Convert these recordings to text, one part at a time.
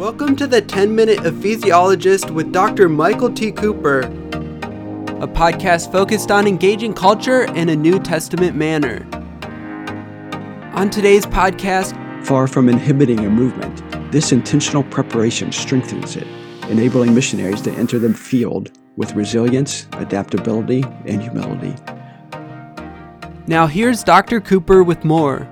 Welcome to the 10-Minute Ecclesiologist with Dr. Michael T. Cooper, a podcast focused on engaging culture in a New Testament manner. On today's podcast, far from inhibiting a movement, this intentional preparation strengthens it, enabling missionaries to enter the field with resilience, adaptability, and humility. Now here's Dr. Cooper with more.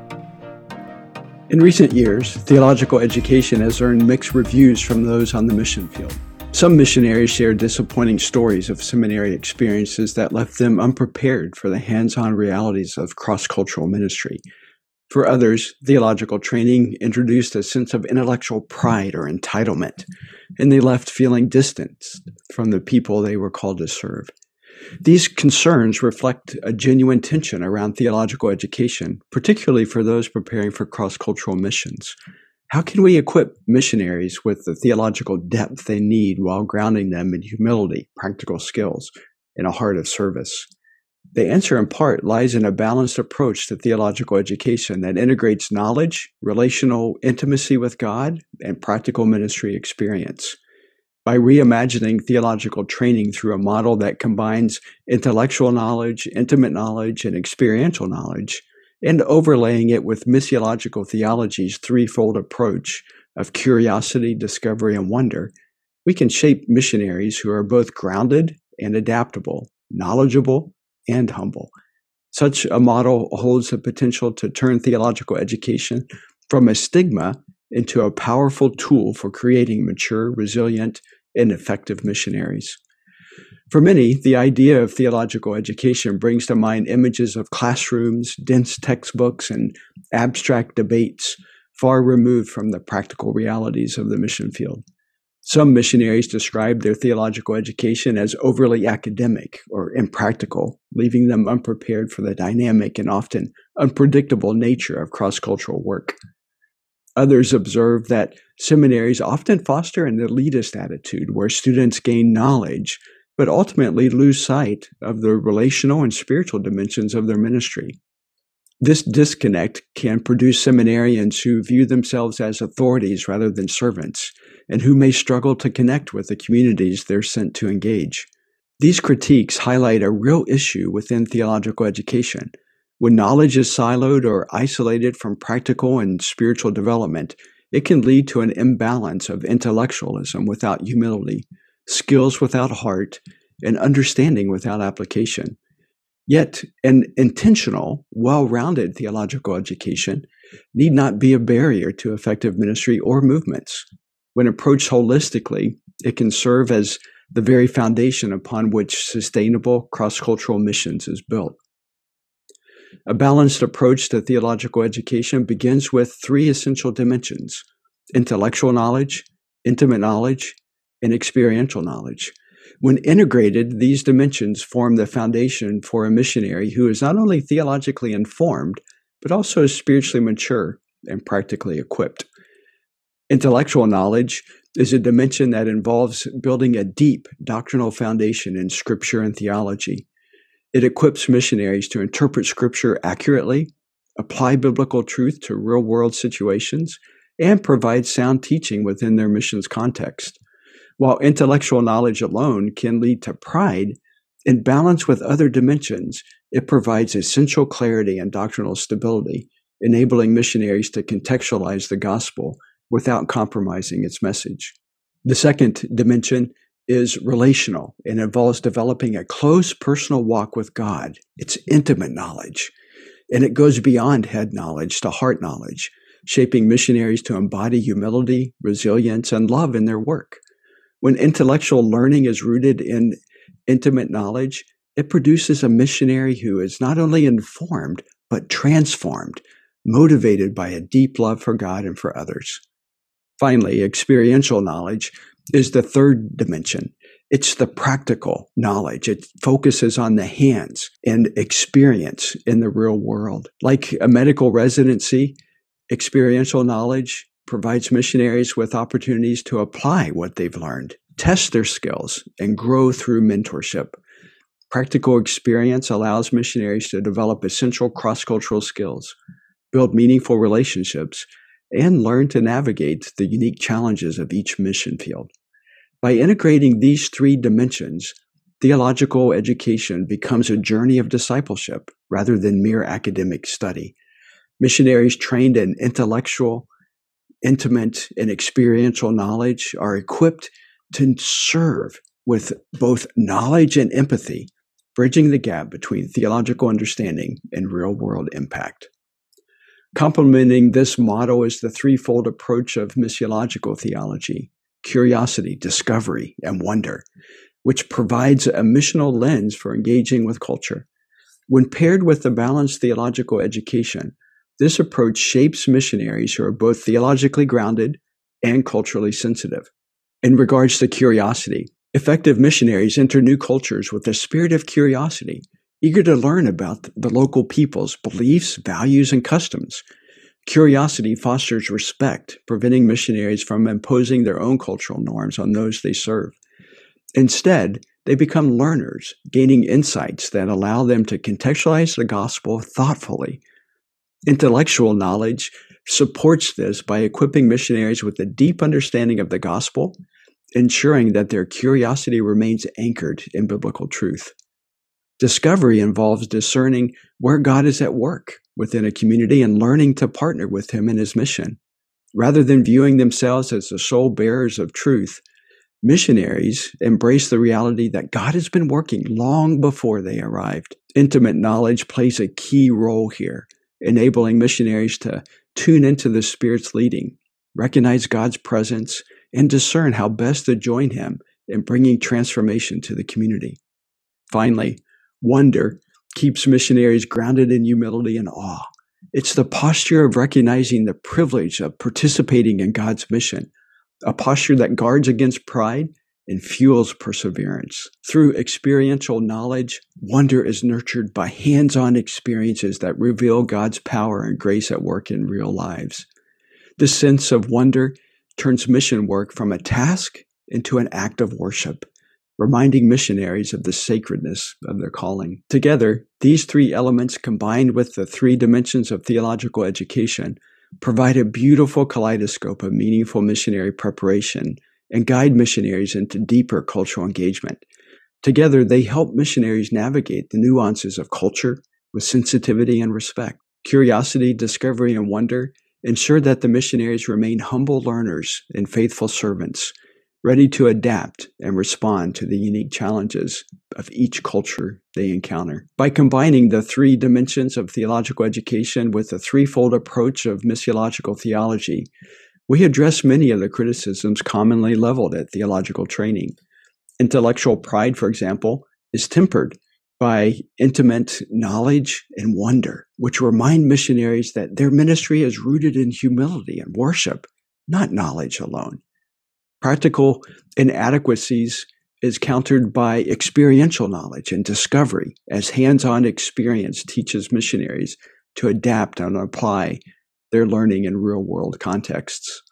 In recent years, theological education has earned mixed reviews from those on the mission field. Some missionaries share disappointing stories of seminary experiences that left them unprepared for the hands-on realities of cross-cultural ministry. For others, theological training introduced a sense of intellectual pride or entitlement, and they left feeling distanced from the people they were called to serve. These concerns reflect a genuine tension around theological education, particularly for those preparing for cross-cultural missions. How can we equip missionaries with the theological depth they need while grounding them in humility, practical skills, and a heart of service? The answer in part lies in a balanced approach to theological education that integrates knowledge, relational intimacy with God, and practical ministry experience. By reimagining theological training through a model that combines intellectual knowledge, intimate knowledge, and experiential knowledge, and overlaying it with missiological theology's threefold approach of curiosity, discovery, and wonder, we can shape missionaries who are both grounded and adaptable, knowledgeable, and humble. Such a model holds the potential to turn theological education from a stigma into a powerful tool for creating mature, resilient, and effective missionaries. For many, the idea of theological education brings to mind images of classrooms, dense textbooks, and abstract debates far removed from the practical realities of the mission field. Some missionaries describe their theological education as overly academic or impractical, leaving them unprepared for the dynamic and often unpredictable nature of cross-cultural work. Others observe that seminaries often foster an elitist attitude where students gain knowledge, but ultimately lose sight of the relational and spiritual dimensions of their ministry. This disconnect can produce seminarians who view themselves as authorities rather than servants, and who may struggle to connect with the communities they're sent to engage. These critiques highlight a real issue within theological education. When knowledge is siloed or isolated from practical and spiritual development, it can lead to an imbalance of intellectualism without humility, skills without heart, and understanding without application. Yet, an intentional, well-rounded theological education need not be a barrier to effective ministry or movements. When approached holistically, it can serve as the very foundation upon which sustainable cross-cultural missions is built. A balanced approach to theological education begins with three essential dimensions: intellectual knowledge, intimate knowledge, and experiential knowledge. When integrated, these dimensions form the foundation for a missionary who is not only theologically informed, but also spiritually mature and practically equipped. Intellectual knowledge is a dimension that involves building a deep doctrinal foundation in Scripture and theology. It equips missionaries to interpret Scripture accurately, apply biblical truth to real-world situations, and provide sound teaching within their mission's context. While intellectual knowledge alone can lead to pride, in balance with other dimensions, it provides essential clarity and doctrinal stability, enabling missionaries to contextualize the gospel without compromising its message. The second dimension is relational and involves developing a close personal walk with God. It's intimate knowledge, and it goes beyond head knowledge to heart knowledge, shaping missionaries to embody humility, resilience, and love in their work. When intellectual learning is rooted in intimate knowledge, it produces a missionary who is not only informed, but transformed, motivated by a deep love for God and for others. Finally, experiential knowledge is the third dimension. It's the practical knowledge. It focuses on the hands and experience in the real world. Like a medical residency, experiential knowledge provides missionaries with opportunities to apply what they've learned, test their skills, and grow through mentorship. Practical experience allows missionaries to develop essential cross-cultural skills, build meaningful relationships, and learn to navigate the unique challenges of each mission field. By integrating these three dimensions, theological education becomes a journey of discipleship rather than mere academic study. Missionaries trained in intellectual, intimate, and experiential knowledge are equipped to serve with both knowledge and empathy, bridging the gap between theological understanding and real-world impact. Complementing this model is the threefold approach of missiological theology: curiosity, discovery, and wonder, which provides a missional lens for engaging with culture. When paired with a balanced theological education, this approach shapes missionaries who are both theologically grounded and culturally sensitive. In regards to curiosity, effective missionaries enter new cultures with a spirit of curiosity, eager to learn about the local people's beliefs, values, and customs. Curiosity fosters respect, preventing missionaries from imposing their own cultural norms on those they serve. Instead, they become learners, gaining insights that allow them to contextualize the gospel thoughtfully. Intellectual knowledge supports this by equipping missionaries with a deep understanding of the gospel, ensuring that their curiosity remains anchored in biblical truth. Discovery involves discerning where God is at work within a community and learning to partner with Him in His mission. Rather than viewing themselves as the sole bearers of truth, missionaries embrace the reality that God has been working long before they arrived. Intimate knowledge plays a key role here, enabling missionaries to tune into the Spirit's leading, recognize God's presence, and discern how best to join Him in bringing transformation to the community. Finally, wonder keeps missionaries grounded in humility and awe. It's the posture of recognizing the privilege of participating in God's mission, a posture that guards against pride and fuels perseverance. Through experiential knowledge, wonder is nurtured by hands-on experiences that reveal God's power and grace at work in real lives. This sense of wonder turns mission work from a task into an act of worship, reminding missionaries of the sacredness of their calling. Together, these three elements, combined with the three dimensions of theological education, provide a beautiful kaleidoscope of meaningful missionary preparation and guide missionaries into deeper cultural engagement. Together, they help missionaries navigate the nuances of culture with sensitivity and respect. Curiosity, discovery, and wonder ensure that the missionaries remain humble learners and faithful servants, ready to adapt and respond to the unique challenges of each culture they encounter. By combining the three dimensions of theological education with the threefold approach of missiological theology, we address many of the criticisms commonly leveled at theological training. Intellectual pride, for example, is tempered by intimate knowledge and wonder, which remind missionaries that their ministry is rooted in humility and worship, not knowledge alone. Practical inadequacies is countered by experiential knowledge and discovery, as hands-on experience teaches missionaries to adapt and apply their learning in real-world contexts.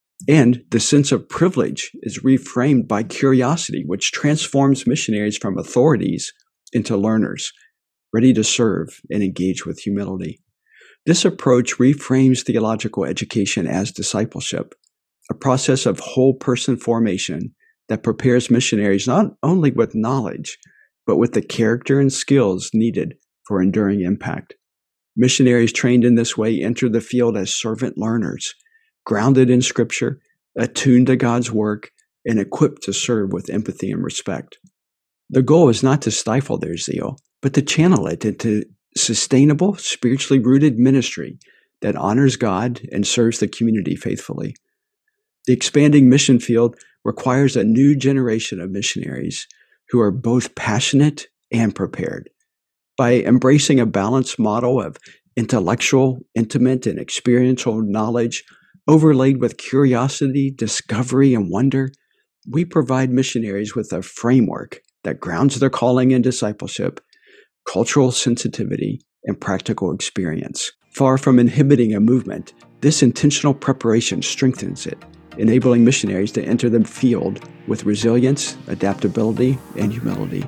And the sense of privilege is reframed by curiosity, which transforms missionaries from authorities into learners, ready to serve and engage with humility. This approach reframes theological education as discipleship, a process of whole person formation that prepares missionaries not only with knowledge, but with the character and skills needed for enduring impact. Missionaries trained in this way enter the field as servant learners, grounded in Scripture, attuned to God's work, and equipped to serve with empathy and respect. The goal is not to stifle their zeal, but to channel it into sustainable, spiritually rooted ministry that honors God and serves the community faithfully. The expanding mission field requires a new generation of missionaries who are both passionate and prepared. By embracing a balanced model of intellectual, intimate, and experiential knowledge overlaid with curiosity, discovery, and wonder, we provide missionaries with a framework that grounds their calling in discipleship, cultural sensitivity, and practical experience. Far from inhibiting a movement, this intentional preparation strengthens it, enabling missionaries to enter the field with resilience, adaptability, and humility.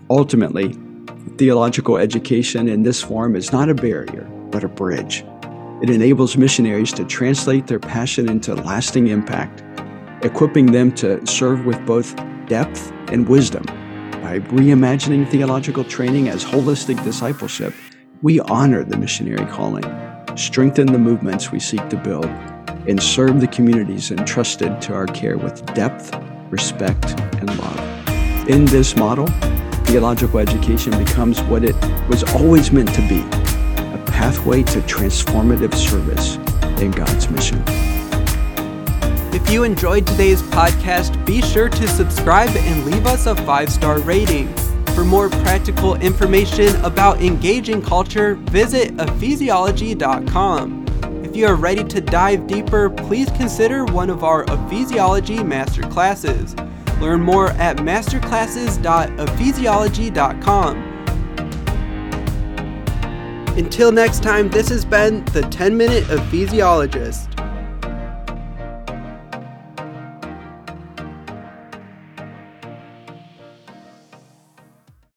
Ultimately, theological education in this form is not a barrier, but a bridge. It enables missionaries to translate their passion into lasting impact, equipping them to serve with both depth and wisdom. By reimagining theological training as holistic discipleship, we honor the missionary calling, strengthen the movements we seek to build, and serve the communities entrusted to our care with depth, respect, and love. In this model, theological education becomes what it was always meant to be, a pathway to transformative service in God's mission. If you enjoyed today's podcast, be sure to subscribe and leave us a 5-star rating. For more practical information about engaging culture, visit ephesiology.com. If you are ready to dive deeper, please consider one of our Ephesiology masterclasses. Learn more at masterclasses.ephesiology.com. Until next time, this has been the 10-Minute Ephesiologist.